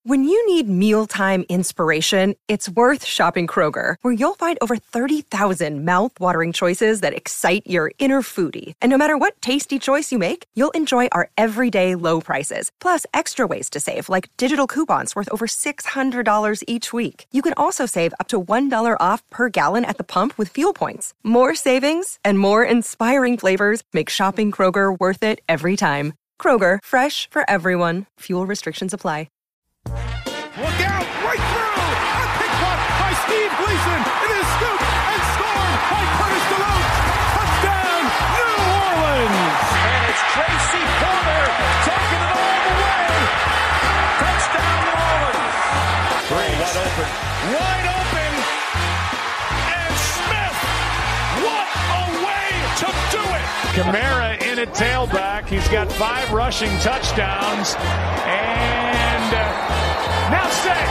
When you need mealtime inspiration, it's worth shopping Kroger, where you'll find over 30,000 mouth-watering choices that excite your inner foodie. And no matter what tasty choice you make, you'll enjoy our everyday low prices, plus extra ways to save, like digital coupons worth over $600 each week. You can also save up to $1 off per gallon at the pump with fuel points. More savings and more inspiring flavors make shopping Kroger worth it every time. Kroger, fresh for everyone. Fuel restrictions apply. Look out, right through! A pick block by Steve Gleason. It is scooped and scored by Curtis DeLoach. Touchdown, New Orleans! And it's Tracy Porter taking it all the way. Touchdown, New Orleans. Wide open. Wide open. And Smith, what a way to do it! Kamara in at tailback. He's got 5 rushing touchdowns. And now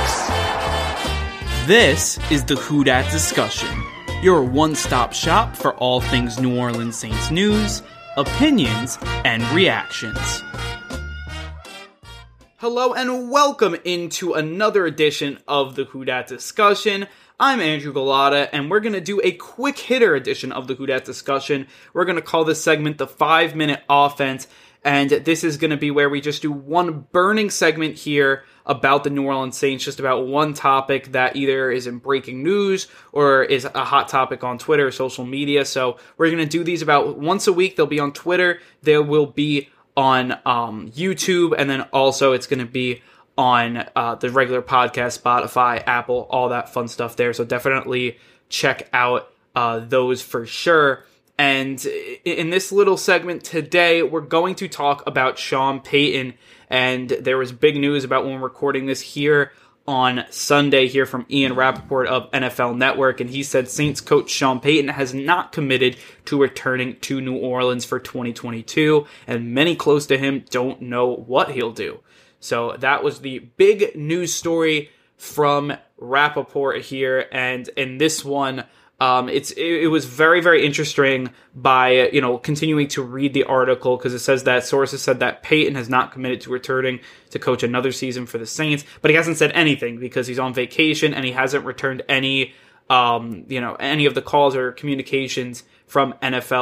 6. This is the Who Dat Discussion, your one-stop shop for all things New Orleans Saints news, opinions, and reactions. Hello and welcome into another edition of the Who Dat Discussion. I'm Andrew Galata, and we're going to do a quick hitter edition of the Who Dat Discussion. We're going to call this segment the 5-minute offense, and this is going to be where we just do one burning segment here about the New Orleans Saints, just about one topic that either is in breaking news or is a hot topic on Twitter or social media. So we're going to do these about once a week. They'll be on Twitter, they will be on YouTube, and then also it's going to be on the regular podcast, Spotify, Apple, all that fun stuff there. So definitely check out those for sure. And in this little segment today, we're going to talk about Sean Payton. And there was big news about when we're recording this here on Sunday here from Ian Rappaport of NFL Network. And he said Saints coach Sean Payton has not committed to returning to New Orleans for 2022. And many close to him don't know what he'll do. So that was the big news story from Rappaport here. And in this one, it was very, very interesting by, continuing to read the article, because it says that sources said that Payton has not committed to returning to coach another season for the Saints, but he hasn't said anything because he's on vacation and he hasn't returned any of the calls or communications from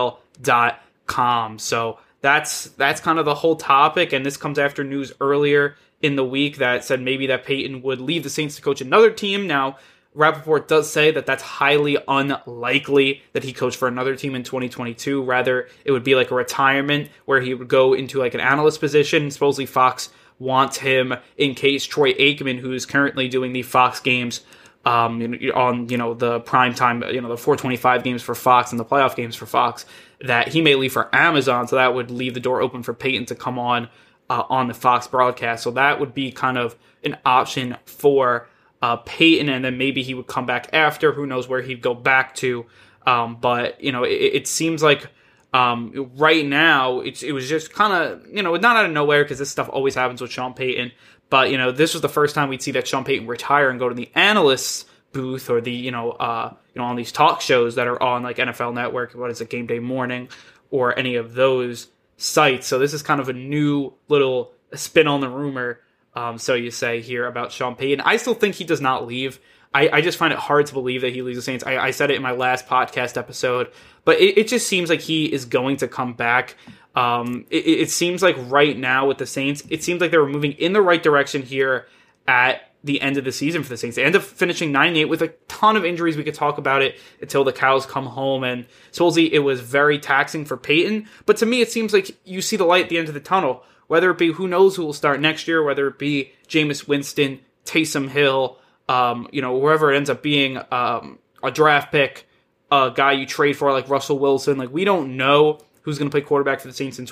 NFL.com. So that's kind of the whole topic. And this comes after news earlier in the week that said maybe that Payton would leave the Saints to coach another team. Now, Rappaport does say that that's highly unlikely that he coached for another team in 2022. Rather, it would be like a retirement where he would go into like an analyst position. Supposedly Fox wants him in case Troy Aikman, who's currently doing the Fox games on the prime time, the 425 games for Fox and the playoff games for Fox, that he may leave for Amazon. So that would leave the door open for Payton to come on the Fox broadcast. So that would be kind of an option for Payton, and then maybe he would come back after. Who knows where he'd go back to? But it seems like right now it was just kind of not out of nowhere, because this stuff always happens with Sean Payton. But this was the first time we'd see that Sean Payton retire and go to the analyst's booth, or the on these talk shows that are on like NFL Network, what is it, Game Day Morning, or any of those sites. So this is kind of a new little spin on the rumor. So you say here about Sean Payton. I still think he does not leave. I just find it hard to believe that he leaves the Saints. I said it in my last podcast episode, but it just seems like he is going to come back. It seems like right now with the Saints, it seems like they were moving in the right direction here at the end of the season for the Saints. They end up finishing 9-8 with a ton of injuries. We could talk about it until the cows come home, and supposedly it was very taxing for Payton. But to me, it seems like you see the light at the end of the tunnel. Whether it be who knows who will start next year, whether it be Jameis Winston, Taysom Hill, whoever it ends up being, a draft pick, a guy you trade for like Russell Wilson. Like, we don't know who's going to play quarterback for the Saints in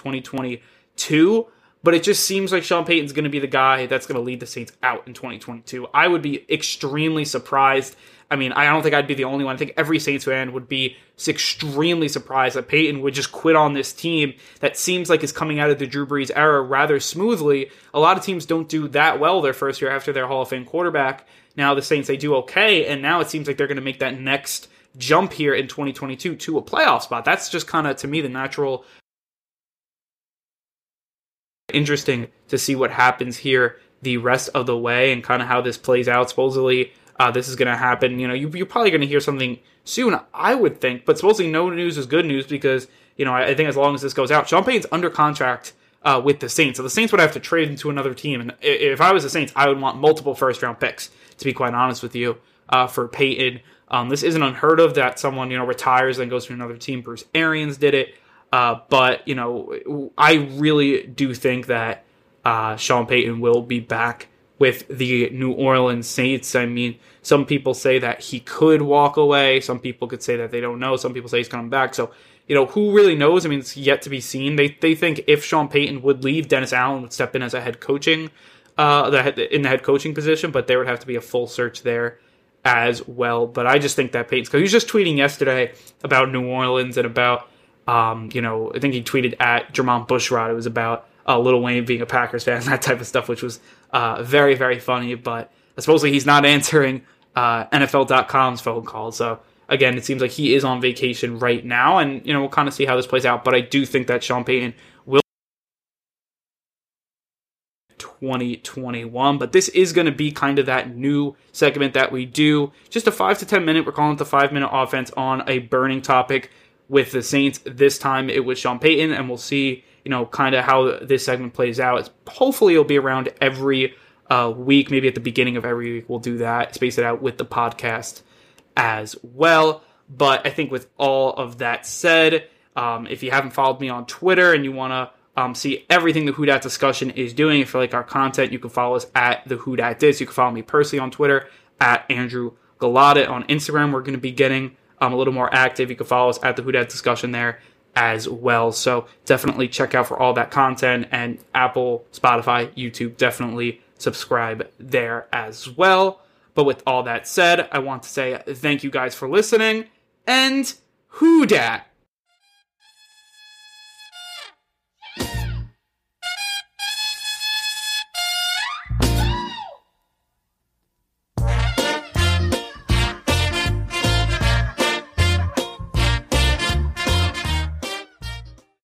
2022, but it just seems like Sean Payton's going to be the guy that's going to lead the Saints out in 2022. I would be extremely surprised. I mean, I don't think I'd be the only one. I think every Saints fan would be extremely surprised that Payton would just quit on this team that seems like is coming out of the Drew Brees era rather smoothly. A lot of teams don't do that well their first year after their Hall of Fame quarterback. Now the Saints, they do okay, and now it seems like they're going to make that next jump here in 2022 to a playoff spot. That's just kind of, to me, the natural. Interesting to see what happens here the rest of the way and kind of how this plays out. Supposedly, this is going to happen. You're probably going to hear something soon, I would think, but supposedly no news is good news because, I think as long as this goes out, Sean Payton's under contract with the Saints. So the Saints would have to trade into another team. And if I was the Saints, I would want multiple first-round picks, to be quite honest with you, for Payton. This isn't unheard of that someone, retires and goes to another team. Bruce Arians did it. But I really do think that Sean Payton will be back with the New Orleans Saints. I mean, some people say that he could walk away. Some people could say that they don't know. Some people say he's coming back. So, who really knows? I mean, it's yet to be seen. They think if Sean Payton would leave, Dennis Allen would step in as a head coaching, in the head coaching position, but there would have to be a full search there as well. But I just think that Payton's, because he was just tweeting yesterday about New Orleans and about, I think he tweeted at Jermon Bushrod. It was about Lil Wayne being a Packers fan, that type of stuff, which was very, very funny. But supposedly he's not answering NFL.com's phone call. So, again, it seems like he is on vacation right now. And, we'll kind of see how this plays out. But I do think that Sean Payton will 2021. But this is going to be kind of that new segment that we do. Just a 5 to 10 minute. We're calling it the 5-minute offense on a burning topic with the Saints. This time it was Sean Payton. And we'll see kind of how this segment plays out. Hopefully it'll be around every week, maybe at the beginning of every week we'll do that, space it out with the podcast as well. But I think with all of that said, if you haven't followed me on Twitter and you want to see everything the Who Dat Discussion is doing, if you like our content, you can follow us at the Who Dat Dis. You can follow me personally on Twitter at Andrew Galata. On Instagram, we're going to be getting a little more active. You can follow us at the Who Dat Discussion there as well. So definitely check out for all that content, and Apple, Spotify, YouTube, definitely subscribe there as well. But with all that said, I want to say thank you guys for listening, and Who Dat?